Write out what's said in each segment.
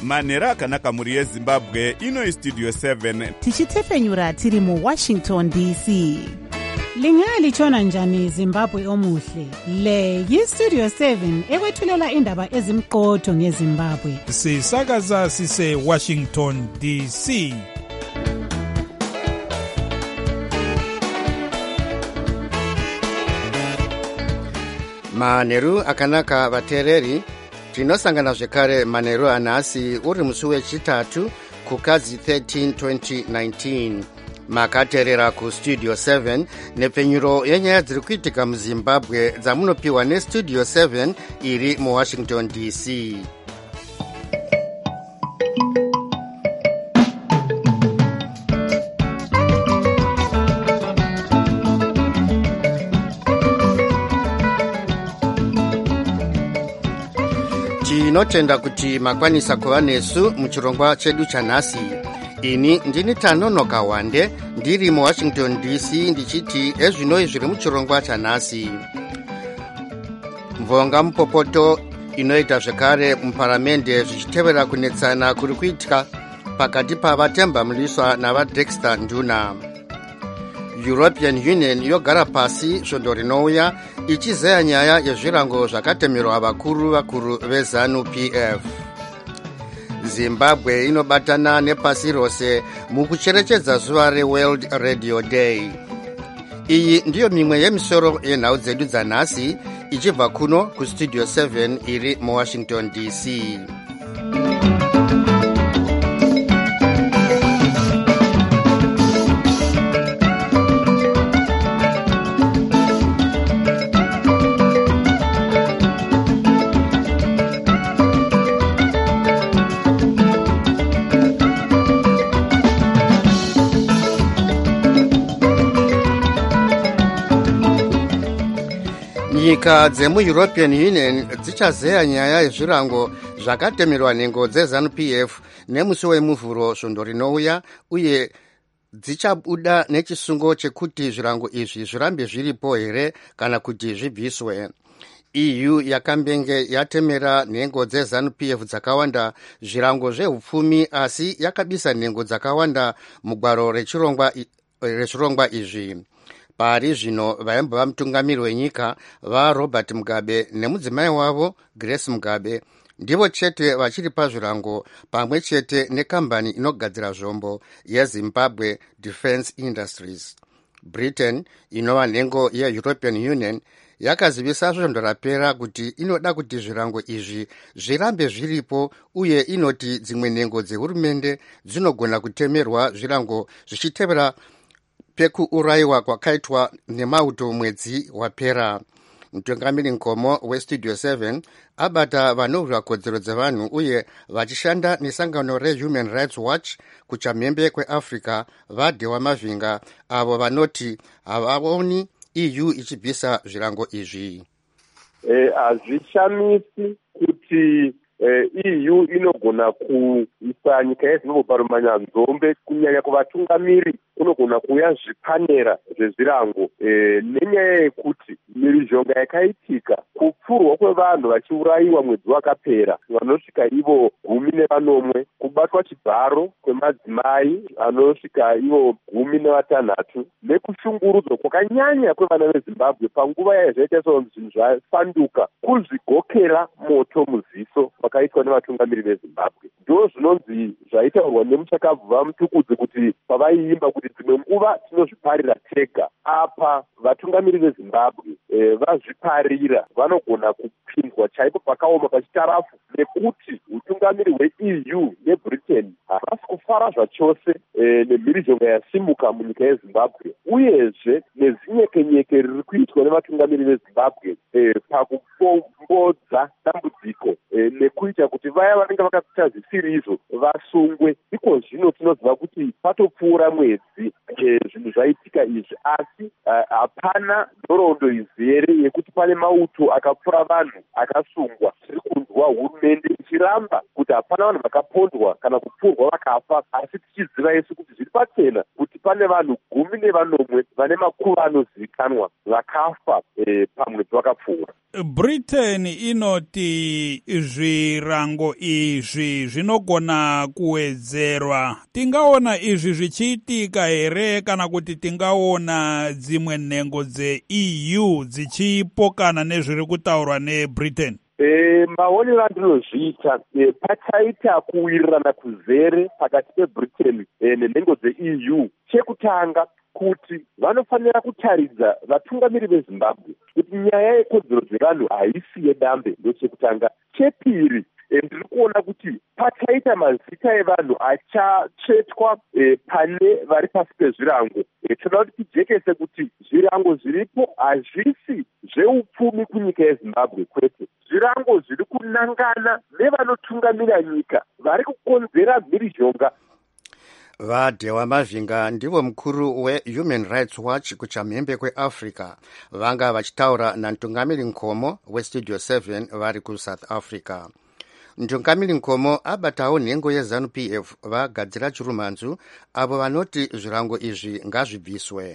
manheru akanaka mhuri yezimbabwe. Ino Studio 7 tichitefenyura tiri muWashington DC. Lingalitshona njani Zimbabwe omuhle? Le yiStudio 7 ekwethulela indaba ezimqotho ngeZimbabwe. Sisakaza sise Washington DC. Manheru akanaka vateereri, tinosangana zvekare manheru anhasi uri musi wechitatu kukadzi 13 2019. Makateerera kuStudio 7 nepfenyuro yenyaya dziri kuitika muZimbabwe dzamunopiwa neStudio 7 iri muWashington DC. Tinotenda kuti makwanisa kuva nesu muchirongwa chedu chanhasi. Ini ndini Tanonoka Wande ndiri muWashington DC ndichiti ezvinoi zviri muchirongwa chanhasi. Mvonga mupopoto inoita zvekare muparamende zvichitevera kunetsana kuri kuitika pakati pavatemba muliswa navaDexter Nduna. European Union yogara pasi svondo rinouya ichizeya nyaya yezvirango zvakatemerwa vakuru veZANU-PF. Zimbabwe inobatana nepasi rose mukucherechedza zuva reWorld Radio Day. Iyi ndiyo mimwe yemisoro yenhau dzedu dzanhasi ichibva kuno kuStudio 7 iri muWashington DC. Nyika dzemuEuropean Union dzichazeya nyaya yezvirango zvakatemerwa nhengo dzeZANU-PF nemusi wemuvhuro svondo rinouya, uye dzichabuda nechisungo chekuti zvirango izvi zvirambe zviripo here kana kuti zvibviswe. EU yakambenge yatemera nhengo dzeZANU-PF dzakawanda zvirango zveupfumi, asi yakabisa nhengo dzakawanda mugwaro rechirongwa izvi. Pari zvino vaimbova mutungamiri wenyika vaRobert Mugabe nemudzimai wavo Grace Mugabe ndivo chete vachiri pazvirango, pamwe chete nekambani inogadzira zvombo yeZimbabwe Defence Industries. Britain inova nhengo yeEuropean Union yakazivisa svondo rapera kuti inoda kuti zvirango izvi zvirambe zviripo, uye inoti dzimwe nhengo dzehurumende dzinogona kutemerwa zvirango zvichitevera pekuurayiwa kwakaitwa nemauto mwedzi wapera. Mutungamiri Nkomo weStudio 7 abata vanorwira kodzero dzevanhu uye vachishanda nesangano reHuman Rights Watch kuchamhembe kweAfrica vaDhewa Mavhinga, avo vanoti havaoni EU ichibvisa zvirango izvi. Hazvishamisi kuti EU inogona kuisa nyika yeZimbabwe parumanyanzombe, kunyanya kuvatungamiri kunogona kuuya zvipanera zvezvirango nenyaya yekuti mhirizhonga yakaitika, kupfurwa kwevanhu vachiurayiwa mwedzi wakapera, vanosvika ivo 14, kubatwa chibharo kwemadzimai anosvika ivo 16, nekushungurudzwa kwakanyanya kwevana veZimbabwe panguva yazvaita zvinhu zvafanduka kuzvigokera moto muziso vakaitwa nevatungamiri veZimbabwe. Ndo zvinonzi zvaitaurwa nemuchakabva mutukudzi kuti pavaiimba kuti dzimwe nguva tinozviparira tega. Apa vatungamiri veZimbabwe vazviparira vanogona kupindwa chaipo pakaoma pachitarafu, nekuti utungamiri hweEU neBritain havasi kufara zvachose nemhirizhonga yasimuka munyika yeZimbabwe, uyezve nezinyekenyeke riri kuitwa nevatungamiri veZimbabwe pakupombodza dambudziko nekuita kuti vaya vanenge vakaita zvisiri izvo vasungwe. Iko zvino tinoziva kuti patopfuura mwedzi zvinhu zvaitika izvi, asi hapana nhoroondo izere yekuti pane mauto akapfura vanhu akasungwa. Tiri kunzwa hurumende ichiramba kuti hapana vanhu vakapondwa kana kupfurwa vakafa, asi tichiziva isu kuti zviri pachena kuti pane vanhu 14 vane makuva anozivikanwa vakafa pamwedzi wakapfuura. Britain inoti zvirango izvi zvinogona kuwedzerwa. Tingaona izvi zvichiitika here kana kuti tingaona dzimwe nhengo dze-EU dzichipokana nezviri kutaurwa neBritain? Maonero andinozviita pachaita kuwirirana kuzere pakati peBritain nenhengo dze-EU. Chekutanga kuti vanofanira kutaridza vatungamiri veZimbabwe kuti nyaya yekodzero dzevanhu haisi yedambe, ndochekutanga. Chepiri, ndiri kuona kuti pachaita mazita evanhu achatsvetwa pane vari pasi pezvirango. Tinoda kuti tijekese kuti zvirango zviripo hazvisi zveupfumi kunyika yeZimbabwe, kwete. Zvirango zviri kunangana nevanotungamira nyika vari kukonzera mhirizhonga. Vadewa Mavhinga ndivo mukuru weHuman Rights Watch kuchamhembe kweAfrica, vanga vachitaura naMtungamiri Nkomo weStudio 7 vari kuSouth Africa. Mtungamiri Nkomo abatawo nhengo yeZANU-PF vagadzira chirumanzu avo vanoti zvirango izvi ngazvibviswe.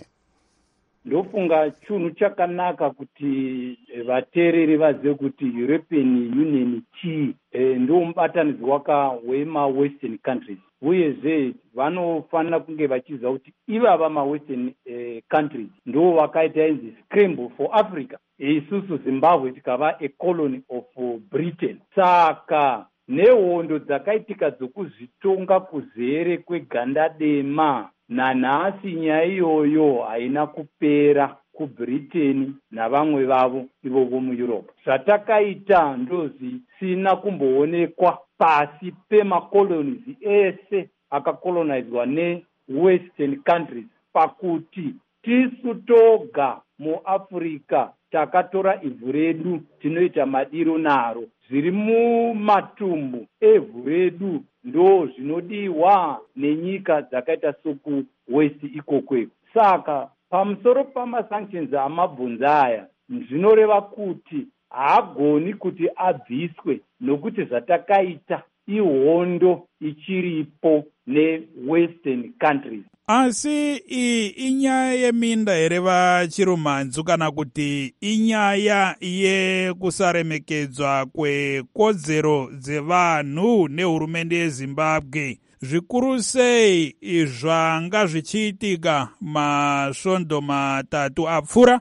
Ndofunga chunhu chakanaka kuti vateereri vazive kuti European Union chii, ndo mubatanidzwa wema-Western countries. Uyezve vanofanira kunge vachiziva kuti ivava ma-Western countries ndo vakaita inzi scramble for Africa. Isusu Zimbabwe tikava a colony of Britain. Saka nehondo dzakaitika dzokuzvitonga kuzere kweganda dema, nanhasi nyaya iyoyo haina kupera kuBritain navamwe vavo ivovo muEurope. Zvatakaita ndozvisina kumboonekwa pasi pemacolonies ese akakolonizwa neWestern countries, pakuti tisu toga muAfrica takatora ivhu redu tinoita madiro naro. Zviri mumatumbu evhu redu ndo zvinodiwa nenyika dzakaita sokuWest ikokweko. Saka pamusoro pamasanctions amabvunzo aya, zvinoreva kuti haagoni kuti abviswe nokuti zvatakaita ihondo ichiripo neWestern countries. Asi inyaya yeminda here vachirumanzu kana kuti inyaya yekusaremekedzwa kwekodzero dzevanhu nehurumende yeZimbabwe? Zvikuru sei zvanga zvichiitika masvondo matatu apfuura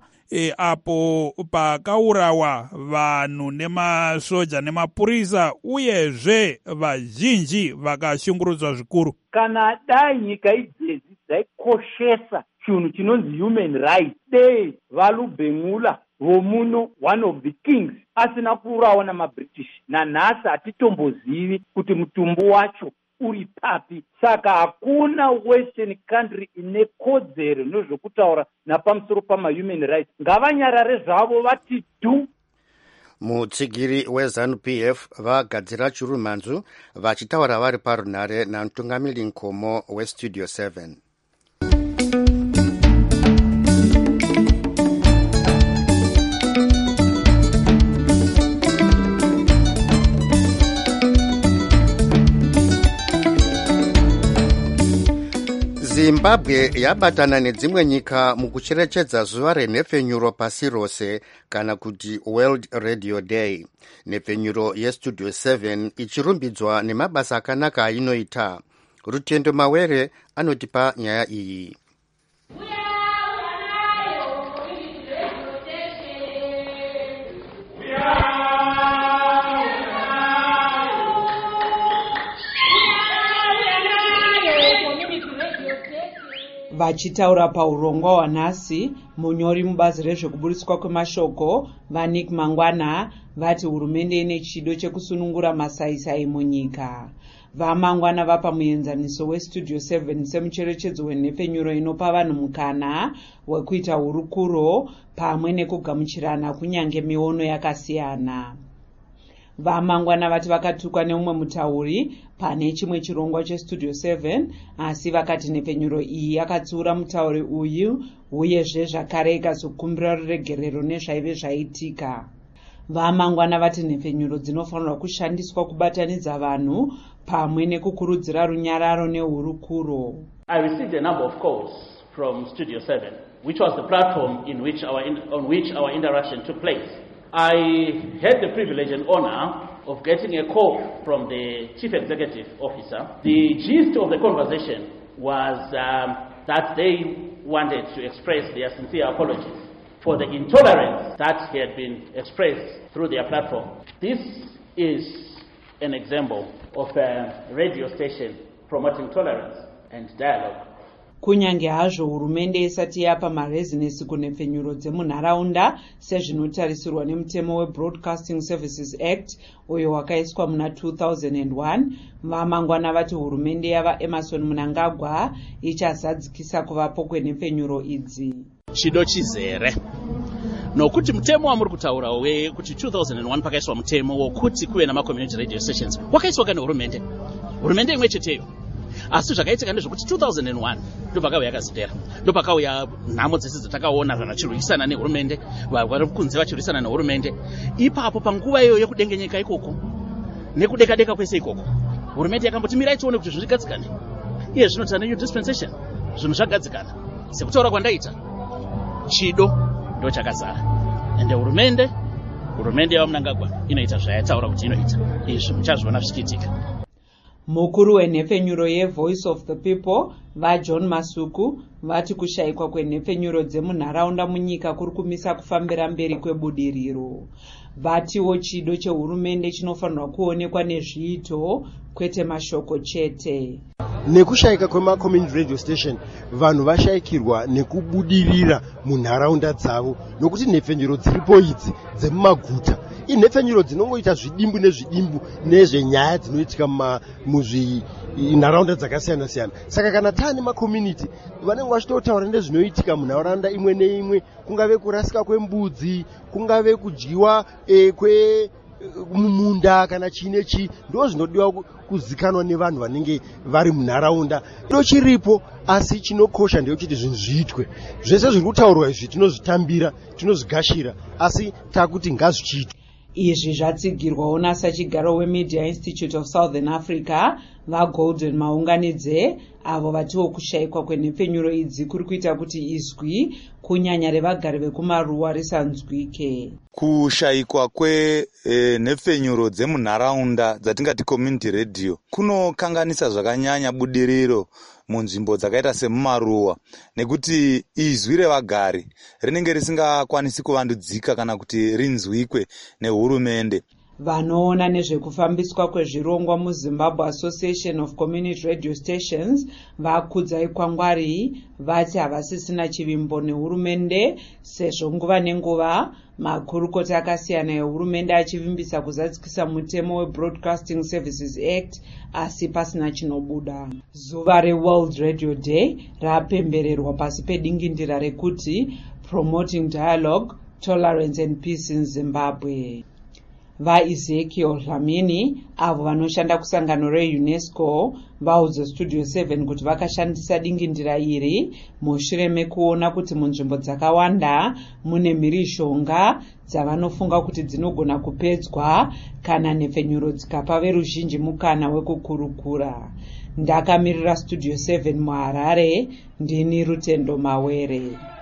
apo pakaurawa vanhu nemasoja nemapurisa uyezve vazhinji vakashungurudzwa zvikuru? Kana dai nyika idzedzi dzaikoshesa chinhu chinonzi human rights, dei valubhemula vomuno one of the kings asina kuurawa namaBritish, nanhasi hatitombozivi kuti mutumbu wacho uri papi. Saka hakuna Western country ine kodzero nezvokutaura napamusoro pama-human rights. Ngavanyarare zvavo vati dhu. Mutsigiri weZANU-PF vagadzira chirumanzu vachitaura vari parunhare naMtungamiri Nkomo weStudio 7. Zimbabwe yabatana nedzimwe nyika mukucherechedza zuva renhepfenyuro pasi rose kana kuti World Radio Day. Nhepfenyuro yeStudio 7 ichirumbidzwa nemabasa akanaka ainoita. Rutendo Mawere anotipa nyaya iyi. Vachitaura paurongwa hwanhasi, munyori mubazi rezvekuburitswa kwemashoko vaNick Mangwana vati hurumende ine chido chekusunungura masaisai munyika. VaMangwana vapa muenzaniso weStudio 7 semucherechedzo wenhepfenyuro inopa vanhu mukana wekuita hurukuro pamwe nekugamuchirana kunyange miono yakasiyana. VaMangwana vati vakatukwa neumwe mutauri pane chimwe chirongwa cheStudio 7, asi vakati nhepfenyuro iyi yakatsiura mutauri uyu uyezve zvakare ikazokumbira ruregerero nezvaive zvaitika. VaMangwana vati nhepfenyuro dzinofanirwa kushandiswa kubatanidza vanhu pamwe nekukurudzira runyararo nehurukuro. I received a number of calls from Studio 7, which was the platform on which our interaction took place. I had the privilege and honor of getting a call from the Chief Executive Officer. The gist of the conversation was that they wanted to express their sincere apologies for the intolerance that had been expressed through their platform. This is an example of a radio station promoting tolerance and dialogue. Kunyange hazvo hurumende isati yapa marezinesi kunhepfenyuro dzemunharaunda sezvinotarisirwa nemutemo weBroadcasting Services Act uyo wakaiswa muna 2001, vamangwana vati hurumende yava Emerson Mnangagwa ichazadzikisa kuvapo kwenhepfenyuro idzi. Chido chizere nokuti mutemo wamuri kutaura kuti 2001 pakaiswa mutemo wokuti kuve nama-community radio stations wakaiswa kana hurumende imwe cheteyo. Asi zvakaitika ndezvokuti 2001 ndopakauya yakazidera, ndopakauya nhamo dzese dzatakaona vanhu vachirwisana nehurumende, vari kunze vachirwisana nehurumende. Ipapo panguva iyoyo yekudengenyeka ikoko nekudeka-deka kwese ikoko, hurumende yakambotimira itione kuti zvinhu zvigadzikane. Iye zvinoti new dispensation, zvinhu zvagadzikana. Sekutaura kwandaita, chido ndo chakazara. Ende hurumende yaMnangagwa inoita zvayataura kuti inoita. Izvi muchazviona zvichiitika. Mukuru wenhepfenyuro yeVoice of the People vaJohn Masuku vati kushayikwa kwenhepfenyuro dzemunharaunda munyika kuri kumisa kufambira mberi kwebudiriro. Vatiwo chido chehurumende chinofanirwa kuonekwa nezviito kwete mashoko chete. Nekushayika kwema-community radio station vanhu vashayikirwa nekubudirira munharaunda dzavo nokuti nhepfenyuro dziripo idzi dzemumaguta inhepfenyuro dzinongoita zvidimbu nezvidimbu nezvenyaya dzinoitika munharaunda dzakasiyana siyana. Saka kana taane ma-community vanenge vachitotaura nezvinoitika munharaunda imwe neimwe, kungave kurasika kwembudzi, kungave kudyiwa mumunda kana chinechi, ndo zvinodiwa kuzikanwa nevanhu vanenge vari munharaunda. Ndo chiripo, asi chinokosha ndeyekuti zvinhu zviitwe. Zvese zviri kutaurwa izvi tinozvitambira, tinozvigashira, asi takuti ngazvichiitwe. Izvi zvatsigirwawo nasachigaro weMedia Institute of Southern Africa vaGolden Maunganidze, avo vatiwo kushayikwa kwenhepfenyuro idzi kuri kuita kuti izwi kunyanya revagari vekumaruwa risanzwike. Kushayikwa kwenhepfenyuro dzemunharaunda dzatingati community radio kunokanganisa zvakanyanya budiriro munzvimbo dzakaita semumaruwa, nekuti izwi revagari rinenge risingakwanisi kuvandudzika kana kuti rinzwikwe nehurumende. Vanoona nezvekufambiswa kwezvirongwa muZimbabwe Association of Community Radio Stations vakudza ikwangwari vati havasisina chivimbo nehurumende, sezvo nguva nenguva makurukota akasiyana ehurumende achivimbisa kuzadzikisa mutemo weBroadcasting Services Act asi pasina chinobuda. Zuva reWorld Radio Day rapembererwa pasi pedingindira rekuti Promoting Dialogue, Tolerance and Peace in Zimbabwe. VaEzekiel Dlamini avo vanoshanda kusangano reUNESCO vaudza Studio 7 kuti vakashandisa dingindira iri mushure mekuona kuti munzvimbo dzakawanda mune mhirizhonga dzavanofunga kuti dzinogona kupedzwa kana nhepfenyuro dzikapa veruzhinji mukana wekukurukura. Ndakamirira Studio 7 muHarare, ndini Rutendo Mawere.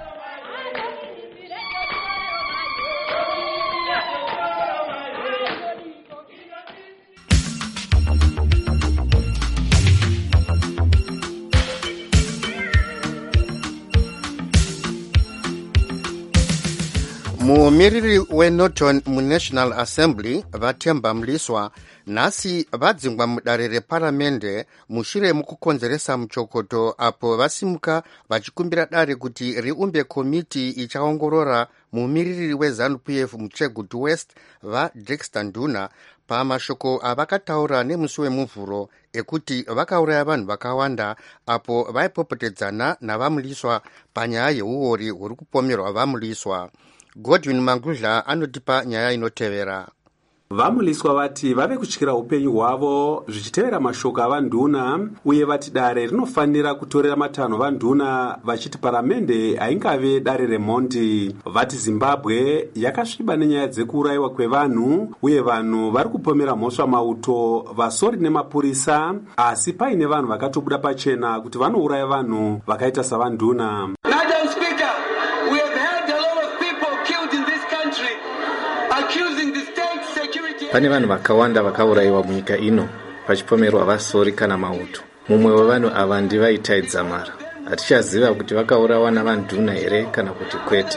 Mumiriri weNorton muNational Assembly vaTemba Mliswa nhasi vadzingwa mudare reparamende mushure mukukonzeresa muchokoto apo vasimuka vachikumbira dare kuti riumbe komiti ichaongorora mumiriri weZANU-PF muChegutu West vaDexter Nduna pamashoko avakataura nemusi wemuvhuro ekuti vakauraya vanhu vakawanda apo vaipopotedzana navaMliswa panyaya yeuori huri kupomerwa vaMliswa. Godwin Mangudla anotipa nyaya inotevera. VaMliswa vati vave kutyira upenyu hwavo zvichitevera mashoko avaNduna, uye vati dare rinofanira kutorera matanho vaNduna vachiti paramende haingave dare remhondi. Vati Zimbabwe yakasviba nenyaya dzekuurayiwa kwevanhu, uye vanhu vari kupomera mhosva mauto vasori nemapurisa, asi paine vanhu vakatobuda pachena kuti vanouraya vanhu vakaita savaNduna. Pane vanhu vakawanda vakaurayiwa munyika ino pachipomerwa vasori kana mauto. Mumwe wevanhu ava ndivaitai Dzamara. Hatichaziva kuti vakaurawa navanduna here kana kuti kwete.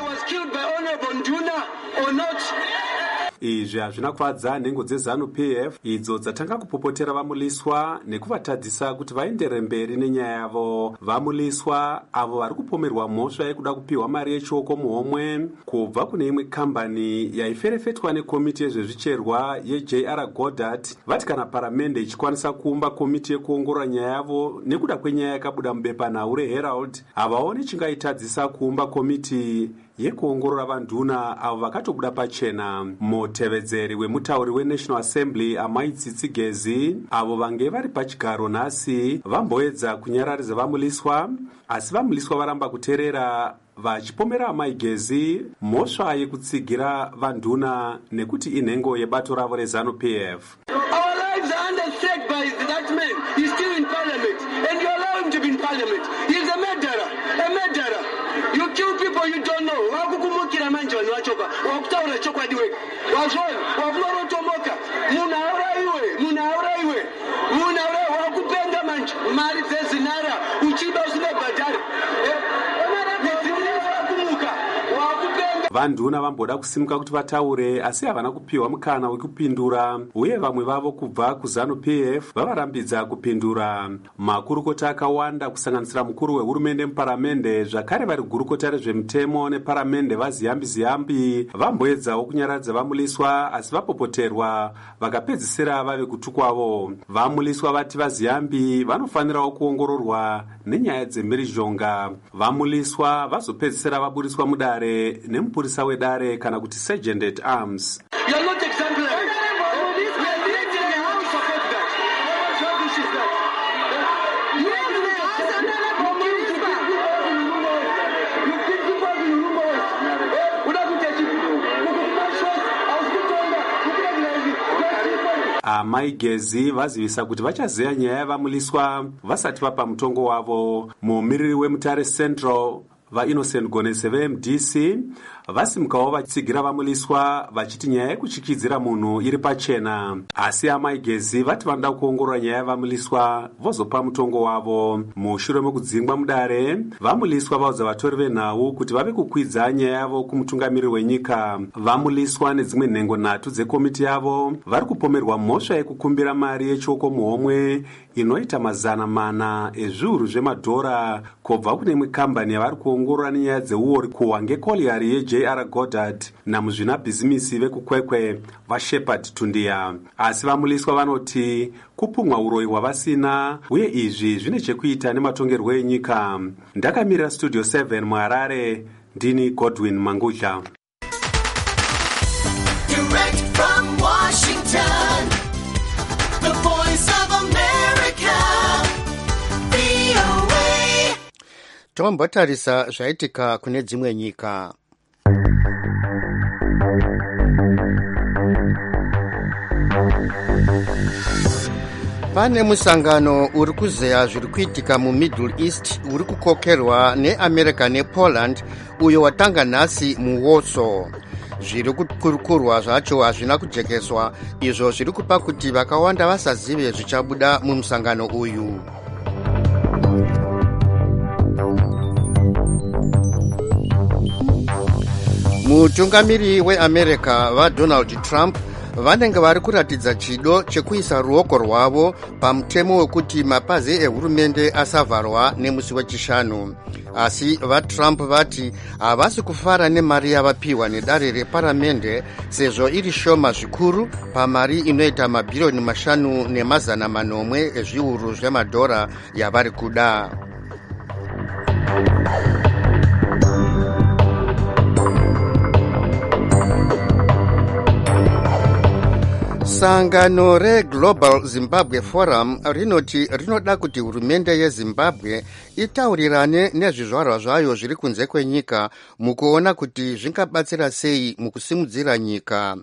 Izvi hazvina kufadza nhengo dzeZANU-PF idzo dzatanga kupopotera vamuliswa nekuvatadzisa kuti vaendere mberi nenyaya yavo. Vamuliswa avo vari kupomerwa mhosva yekuda kupiwa mari yechioko muhomwe kubva kune imwe kambani yaiferefetwa nekomiti yezvezvicherwa yeJR Goddard, vati kana paramende ichikwanisa kuumba komiti yekuongorora nyaya yavo nekuda kwenyaya yakabuda mubepanhau reHerald, havaoni chingaitadzisa kuumba komiti yekuongorora vanduna avo vakatobuda pachena. Mutevedzeri wemutauri weNational Assembly Amai Tsitsigezi, avo vange vari pachigaro nhasi vamboedza kunyararidza vamuliswa, asi vamuliswa varamba kuteerera vachipomera Amai Gezi mhosva yekutsigira vanduna nekuti inhengo yebato ravo reZANU-PF. Our lives are under threat by that man. He's still in parliament and you allow him to be in parliament. He's a murderer, a murderer. You kill people you don't know. Wakukumukira manje wanochoka. Wakutaura chokwadi wewe. Wazwani, wakunorotomoka. Munauraiwe. Wakupenda manje. Mari dzezinara. Uchiba usina badari. Vanduna vamboda kusimuka kuti vataure asi havana kupiwa mukana wekupindura, uye vamwe vavo kubva kuZANU-PF vavarambidza kupindura. Makurukota akawanda kusanganisira mukuru wehurumende muparamende, zvakare vari gurukota rezvemutemo neparamende vaziyambi vamboedzawo kunyaradza vamuliswa asi vapopoterwa vakapedzisira vave kutukwavo. Vamuliswa vati vaziyambi vanofanirawo kuongororwa nenyaya dzemhirizhonga. Vamuliswa vazopedzisira vaburiswa mudare nemupurisa wedare kana kuti sergeant at arms. You are not exemplary. We are elected in the house support that. What this is that? Amai Gezi vazivisa kuti vachazeya nyaya yavamuliswa vasati vapa mutongo wavo. Mumiriri weMutare Central vaInnocent Gonese veMDC vasimukawo vachitsigira vamuliswa vachiti nyaya yekuchikidzira munhu iri pachena, asi Amai Gezi vati vanoda kuongorora nyaya yavamuliswa vozopa mutongo wavo. Mushure mekudzingwa mudare, vamuliswa vaudza vatori venhau kuti vave kukwidza nyaya yavo kumutungamiriri wenyika. Vamuliswa nedzimwe nhengo nhatu dzekomiti yavo vari kupomerwa mhosva yekukumbira mari yechioko muhomwe inoita mazana ezviuru zvemadhora kubva kune imwe kambani yavari kuongorora nenyaya dzeuori kuhwa ngekoliyari yeJR Goddard namuzvinabhizimisi vekukwekwe vaShepard Tundia. Asi vamuliswa vanoti kupumwa uroyi hwavasina uye izvi zvine chekuita nematongerwo enyika. Ndakamirira Studio 7 muHarare, ndini Godwin Mangudla. Direct from Washington, the voice of America, VOA. Tombotarisa zvaitika kune dzimwe nyika. Pane musangano uri kuzeya zviri kuitika muMiddle East uri kukokerwa neAmerica nePoland uyo watanga nhasi muWarsaw. Zviri kukurukurwa zvacho hazvina kujekeswa, izvo zviri kupa kuti vakawanda vasazive zvichabuda mumusangano uyu. Mutungamiri weAmerica vaDonald Trump vanenge vari kuratidza chido chekuisa ruoko rwavo pamutemo wekuti mapazi ehurumende asavharwa nemusi wechishanu. Asi vaTrump vati havasi kufara nemari yavapiwa nedare reparamende sezvo iri shoma zvikuru pamari inoita mabhirioni 5.8 ezviuru zvemadhora yavari kuda. sangano reGlobal Zimbabwe Forum rinoti rinoda kuti hurumende yeZimbabwe itaurirane nezvizvarwa zvayo zviri kunze kwenyika mukuona kuti zvingabatsira sei mukusimudzira nyika.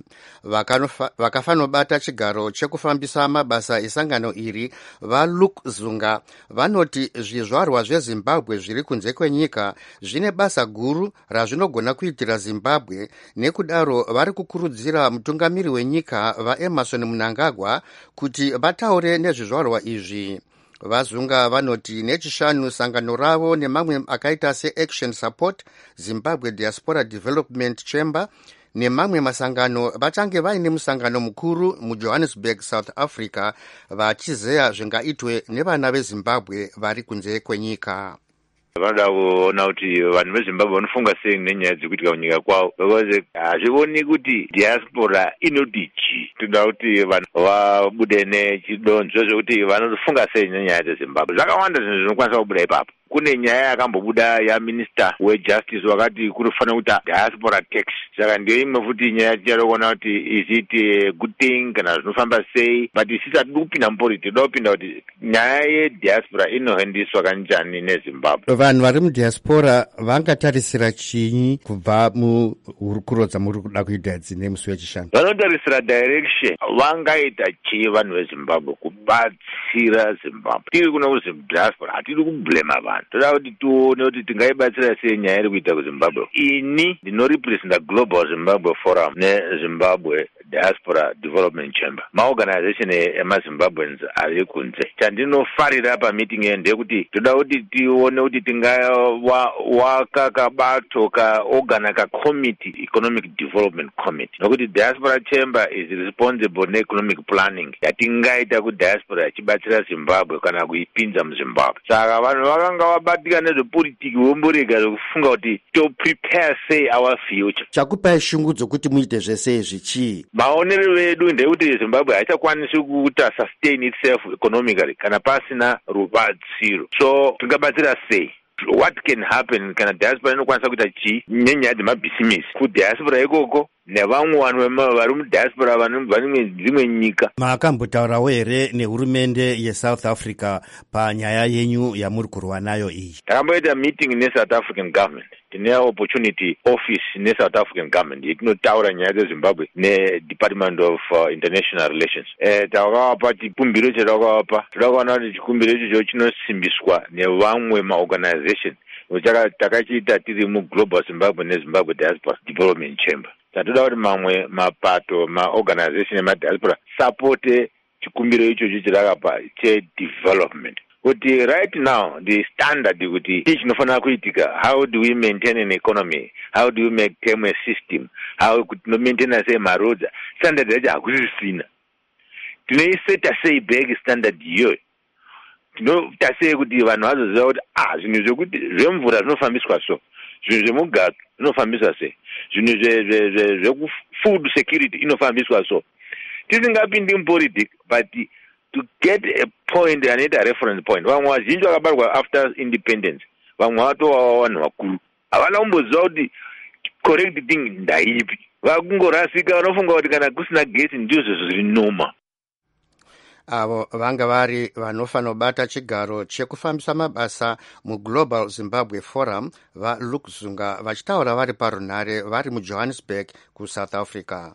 Vakafanobata chigaro chekufambisa mabasa esangano iri vaLuke Zunga vanoti zvizvarwa zveZimbabwe zviri kunze kwenyika zvine basa guru razvinogona kuitira Zimbabwe, nekudaro vari kukurudzira mutungamiri wenyika vaEmerson Mnangagwa kuti vataure nezvizvarwa izvi. Vazunga vanoti nechishanu sangano ravo nemamwe akaita seAction Support, Zimbabwe Diaspora Development Chamber nemamwe masangano vachange vaine musangano mukuru muJohannesburg, South Africa, vachizeya zvingaitwe nevana veZimbabwe vari kunze kwenyika. Vanoda kuona kuti vanhu veZimbabwe vanofunga sei nenyaya dzekuitika kunyika kwavo, because hazvioni kuti diaspora inoti chi. Toda kuti vanhu vabude nechidonzvo zvekuti vanofunga sei nenyaya dzeZimbabwe. Zvakawanda zvinhu zvinokwanisa kubuda ipapo. Kune nyaya yakambobuda yaminister wejustice wakati kunofanira kuita diaspora tax. Saka ndiyo imwe futi nyaya tichada kuona kuti is it a good thing kana zvinofamba sei, but tisati kupinda mupolitiki, toda kupinda kuti nyaya yediaspora inohandiswa kanjani neZimbabwe. Vanhu vari mudiaspora vangatarisira chinyi kubva muhurukuro dzamuri kuda kuita idzi nemusi wechishanu? Vanotarisira direction vangaita chii vanhu veZimbabwe kubatsira Zimbabwe. Tiri kuno kudiaspora hatiri kublema vanhu, toda kuti tione kuti tingaibatsira sei nyaya iri kuita kuZimbabwe. Ini ndinorepresenta Global Zimbabwe Forum neZimbabwe Diaspora Development Chamber, maorganization emaZimbabweans ari kunze. Chandinofarira pameeting iyi ndekuti toda kuti tione kuti tingawaka kabato kaorgana committee, economic development committee, nokuti diaspora chamber is responsible neeconomic planning yatingaita kudiaspora yachibatsira Zimbabwe kana kuipinza muZimbabwe. Saka vanhu vakanga vabatika nezvepolitiki vomborega zvekufunga kuti toprepare sei our future. Chakupai shungu dzokuti muite zvese izvi chii? Maonero edu ndekuti Zimbabwe haichakwanisi kuita sustain itself economically kana pasina rubatsiro. So tingabatsira sei? What can happen kana diaspora inokwanisa kuita chii nenyaya dzemabhisimisi kudiaspora ikoko nevamwe vanhu vari mudiaspora vane dzimwe nyika. Makambotaurawo here nehurumende yeSouth Africa panyaya yenyu yamuri kurwa nayo iyi? Takamboita meeting neSouth African government. Tine opportunity office neSouth African government yetinotaura nyaya dzeZimbabwe neDepartment of International Relations. Takavapa chikumbiro chatakavapa. Toda kuona kuti chikumbiro ichocho chinosimbiswa nevamwe maorganization takachiita tiri muGlobal Zimbabwe neZimbabwe Diaspora Development Chamber. Tatoda kuti mamwe mapato maorganization emadiaspora sapote chikumbiro ichocho chatakapa chedevelopment. Kuti right now the standard kuti chii chinofanira kuitika, how do we maintain an economy, how do we maintain a system, how to maintain sei maroads, standard yacho hakusisina. Tinoiseta sei big standard iyoyo? Tinoita sei kuti vanhu vazoziva kuti zvinhu zvekuti zvemvura zvinofambiswa so, zvinhu zvemugaka zvinofambiswa sei, zvinhu zvefood security inofambiswa so. Tisingapindi mupolitiki, but to get a point and a reference point. Vamwe vazhinji vakabarwa after independence, vamwe vatova vanhu vakuru, havana kumboziva kuti correct thing ndaipi. Vakungorasika, vanofunga kuti kana kusina gesi ndizvo zviri noma. Avo vanga vari vanofanobata chigaro chekufambisa mabasa muGlobal Zimbabwe Forum vaLuke Zunga vachitaura vari parunhare vari muJohannesburg kuSouth Africa.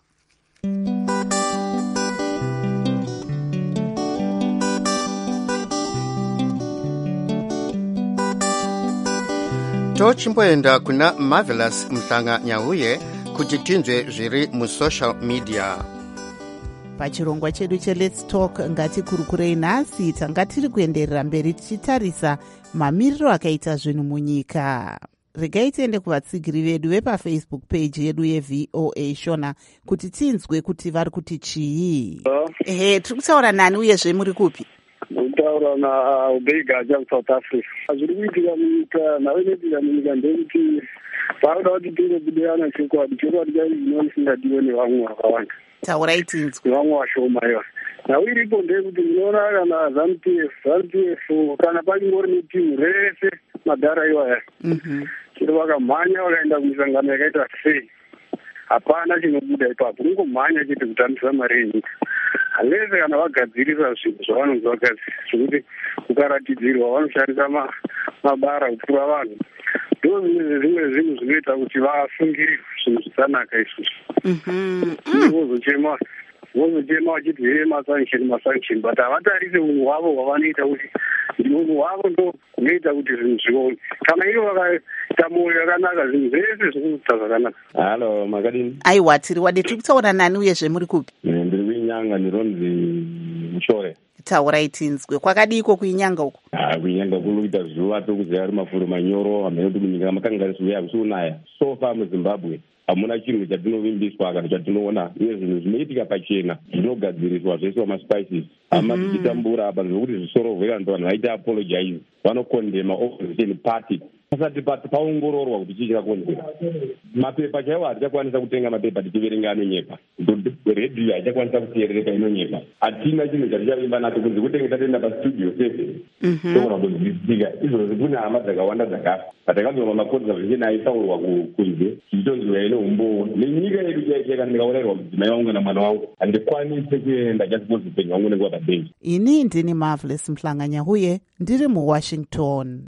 Tochimboenda kuna Marvelous Mhlanga Nyahuye kuti tinzwe zviri musocial media. Pachirongwa chedu cheLet's Talk ngatikurukurei nhasi tanga tiri kuenderera mberi tichitarisa mamiriro akaita zvinhu munyika. Regai tiende kuvatsigiri vedu vepafacebook page yedu yeVOA Shona kuti tinzwe kuti vari kuti chii. Tiri kutaura nani uyezve muri kupi? Kutaura naUbeigaja muSouth Africa. Zviri kuitika munyika nainoitika munyika ndekuti vanoda kuti tingobudirana chokwadi chaicho zvinosingadiwe nevamwe vakawanda. Taurai tinzwe. Vamwe vashoma iva. Nhau iripo ndekuti munoona kana ZANU-PF kana pachingori netimu rese magara iwaya chero vakamhanya vakaenda kumisangano yakaita sei hapana chinobuda ipapo, kungomhanya chete kutambisa mari yenyika. Unless kana vagadzirisa zvinhu zvavanonzi vagadzirisa zvokuti ukaratidzirwa vanoshandisa mabara kupfuura vanhu, ndo zvimwe zvinhu zvinoita kuti vafungire zvinhu zvisanaka isusu. Vozochema vachiti masanction, but havatarise unhu hwavo hwavanoita kuti unhu hwavo ndo hunoita kuti zvinhu zvione. Kana ivo vakaita mwoyo yakanaka, zvinhu zvese zvinoita zvakanaka. Halo, makadini? Aiwa, tiri wade tiri kutaura nani uyezve muri kupi? Ndiri kuinyanga, ndironzi Mushore. Taurai tinzwe, kwakadiko kuinyanga uko? Kuinyanga kunoita zuva tokuziva ari mafuro manyoro hamene kunyika makangariswa yakusunaya. So far muZimbabwe hamuna chinhu chatinovimbiswa kana chatinoona, uye zvinhu zvinoitika pachena zvinogadziriswa zvese wamaspices. Hama tichitambura apa zvokuti zvisorovhwe vanhu vaita apologize, vanokondema opposition party pasati paongororwa kuti chii chakakonzera. Mapepa chaiwo hatichakwanisa kutenga mapepa tichiverenga anonyepa, redhiyo haichakwanisa kuteerereka inonyepa. Hatina chinhu chatichaimba nacho kunze kutenge tatenda pastudio 7 togona kunzwisika. Izvozvo kune hama dzakawanda dzakafa, patakazova makodza zveshe aitaurwa kunze zvichitonziwa ine umbowo nenyika yedu chaicheka. Ndikaurayirwa mudzimai wangu na mwana wangu handikwanise kuenda chasipozi penyu wangu nekuva pabengi. Ini ndini Marvelous Mhlanga-Nyahuye, ndiri muWashington.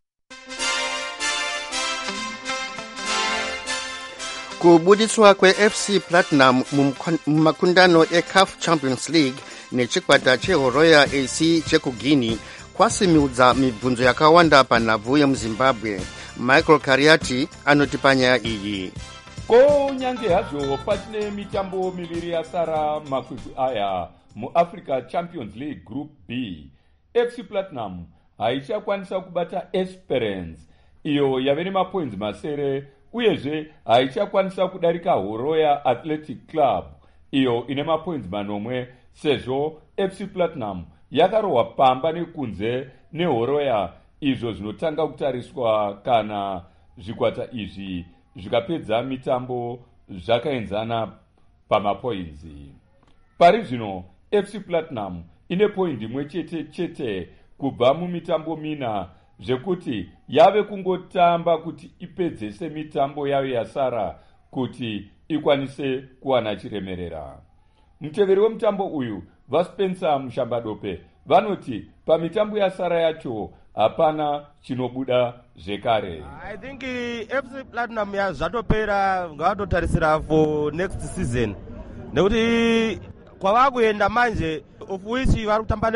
Kubudiswa kwe-FC Platinum mumakundano eCAF Champions League nechikwata cheHoroya AC chekuGuinea kwasimudza mibvunzo yakawanda panhabvu yemuZimbabwe. Michael Kariati anoti panyaya iyi. Kunyange hazvo patine mitambo miviri yasara makwikwi aya muAfrica Champions League Group B, FC Platinum haichakwanisa kubata Esperance iyo yave nemapoints masere, uyezve haichakwanisa kudarika Horoya Athletic Club iyo ine mapoints manomwe, sezvo FC Platinum yakarohwa pamba nekunze neHoroya, izvo zvinotanga kutariswa kana zvikwata izvi zvikapedza mitambo zvakaenzana pamapoints. Pari zvino FC Platinum ine point imwe chete kubva mumitambo mina, zvekuti yave kungotamba kuti ipedzese mitambo yayo yasara kuti ikwanise kuwana chiremerera. Muteveri wemutambo uyu vaSpencer Mushambadope vanoti pamitambo yasara yacho hapana chinobuda zvekare. I think FC Platinum yazvatopera, ngavatotarisira for next season, nekuti kwavakuenda manje of which vari kutamba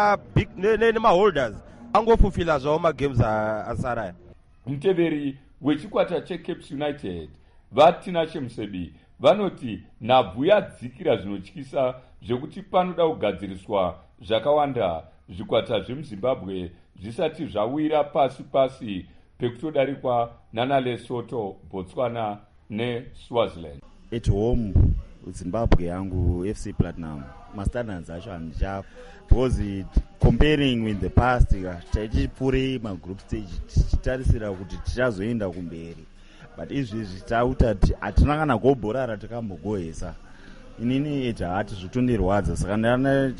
nemaholders angofufila zvavo magames asara. Muteveri wechikwata cheCapes United vaTinashe Musebi vanoti nhabvu yadzikira zvinotyisa zvekuti panoda kugadziriswa zvakawanda zvikwata zvemuZimbabwe zvisati zvawira pasi pekutodarikwa nanaLesotho, Botswana neSwaziland. At home Zimbabwe yangu FC Platinum mastandards acho handichapo, because comparing with the past tichipfuure magroup stage tichitarisira kuti tichazoenda kumberi, but izvezvi tauta hatina kana gobhora ratakambogohesa. Inini ita hati zvotondirwadza, saka ndana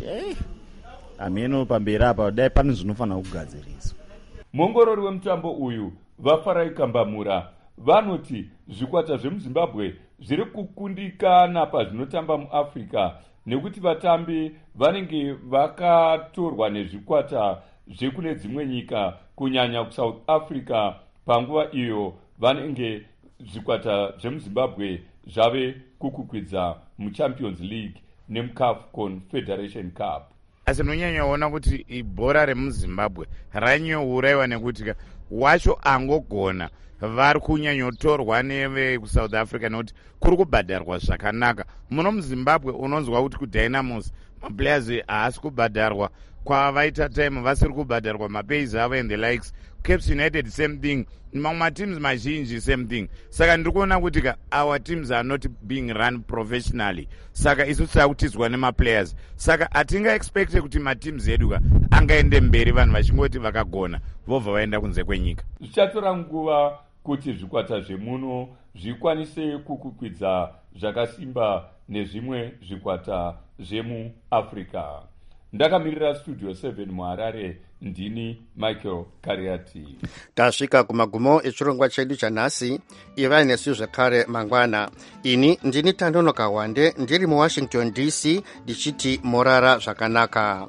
ameno pamberi apa dai pane zvinofanira kugadziriswa. Mongorori wemutambo uyu vaFarai Kambamura vanoti zvikwata zvemuZimbabwe zviri kukundikana pazvinotamba muAfrica nekuti vatambi vanenge vakatorwa nezvikwata zvekune dzimwe nyika, kunyanya kuSouth Africa, panguva iyo vanenge zvikwata zvemuZimbabwe zvave kukukwidza muChampions League nemuCAF Confederation Cup. Asi nonyanyaona kuti bhora remuZimbabwe ranyouraiwa nekuti wacho angogona vari kunyanyotorwa nevekuSouth Africa nekuti kuri kubhadharwa zvakanaka. Muno muZimbabwe unonzwa kuti kuDynamos maplayers haasi kubhadharwa, kwavaita time vasiri kubhadharwa mapays avo and the likes. Capes United same thing, mamwe mateams mazhinji same thing. Saka ndiri kuona kuti our teams are not being run professionally, saka isu tautizwa nemaplayers. Saka hatinga expect kuti mateams edu angaende mberi vanhu vachingoti vakagona vobva vaenda kunze kwenyika. Zvichatora nguva kuti zvikwata zvemuno zvikwanise kukukwidza zvakasimba nezvimwe zvikwata zvemuAfrica. ndakamirira studio 7 muharare ndini Michael Kariati. Tasvika kumagumo echirongwa chedu chanhasi. Ivai nesu zvekare mangwana. Ini ndini Tandono Kawande ndiri muWashington DC ndichiti morara zvakanaka.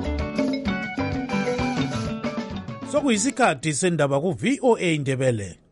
Sokuyisikhathi sendaba ku VOA Ndebele.